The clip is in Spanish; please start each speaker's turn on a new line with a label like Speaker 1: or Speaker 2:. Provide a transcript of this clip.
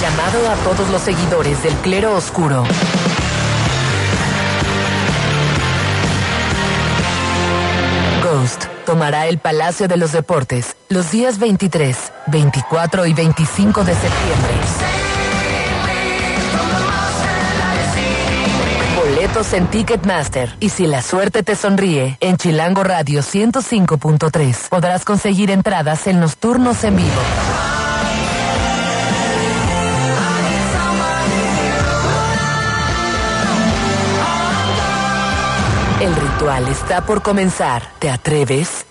Speaker 1: llamado a todos los seguidores del clero oscuro. Ghost tomará el Palacio de los Deportes los días 23, 24 y 25 de septiembre. Boletos en Ticketmaster. Y si la suerte te sonríe, en Chilango Radio 105.3 podrás conseguir entradas en los turnos en vivo. El ritual está por comenzar. ¿Te atreves?